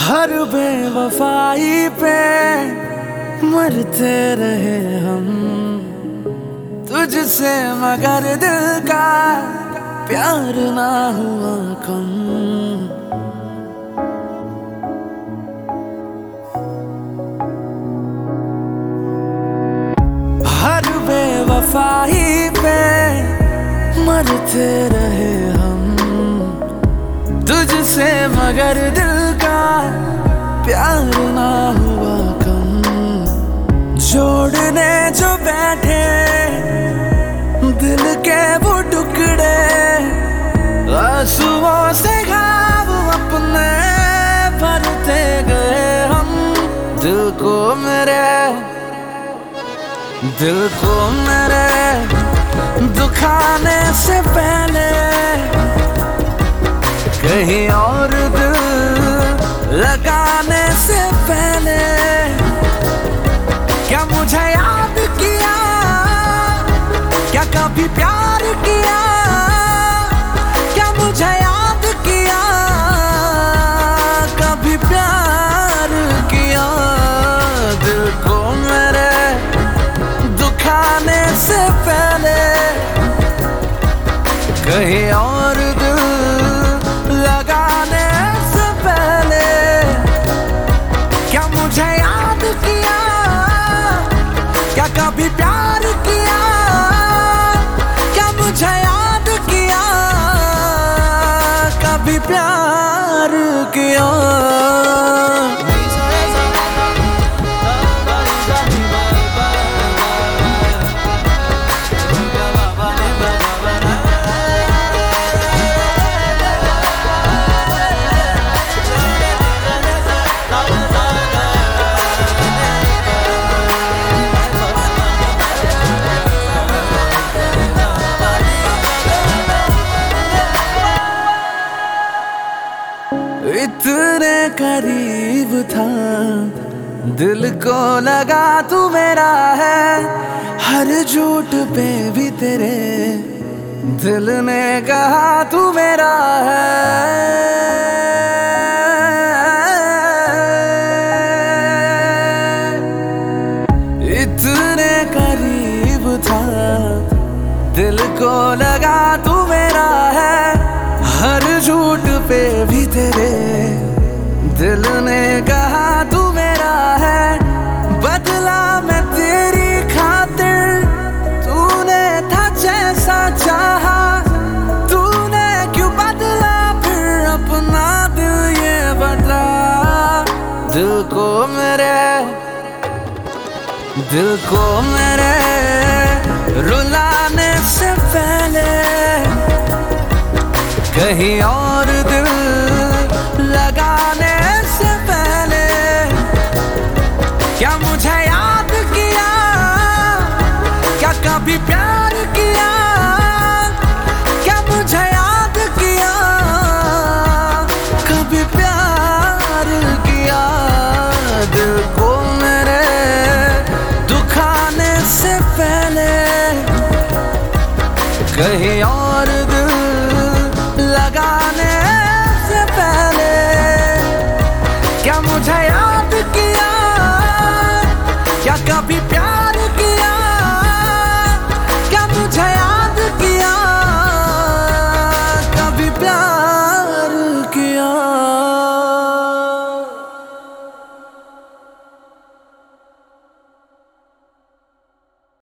हर बेवफाई पे मरते रहे हम, तुझसे मगर दिल का प्यार ना हुआ कम। हर बेवफाई पे मरते रहे हम, तुझसे मगर दिल का प्यार ना हुआ कम। जोड़ने जो बैठे दिल के वो टुकड़े, आंसुओं से घाव अपने भरते गए हम। दिल को मेरे दुखाने से पहले कहीं और दिल लगाने से पहले क्या मुझे याद किया, क्या कभी प्यार किया, क्या मुझे याद किया, कभी प्यार किया। दिल को मेरे दुखाने से पहले कहीं और दिल लगाने से पहले क्या मुझे याद किया, क्या कभी प्यार किया, क्या मुझे याद किया, कभी प्यार किया। इतने करीब था, दिल को लगा तू मेरा है। हर झूठ पे भी तेरे दिल ने कहा तू मेरा है। इतने करीब था, दिल को लगा तू मेरा है। हर झूठ पे भी तेरे दिल ने कहा तू मेरा है। बदला मैं तेरी खातिर, तूने था जैसा चाहा। तूने क्यों बदला फिर अपना दिल ये बदला। दिल को मेरे रुलाने से पहले कहीं और दिल लगाने से पहले क्या मुझे याद किया, क्या कभी प्यार किया, क्या मुझे याद किया, कभी प्यार किया। दिल को मेरे दुखाने से पहले कहीं और दिल लगाने से पहले क्या मुझे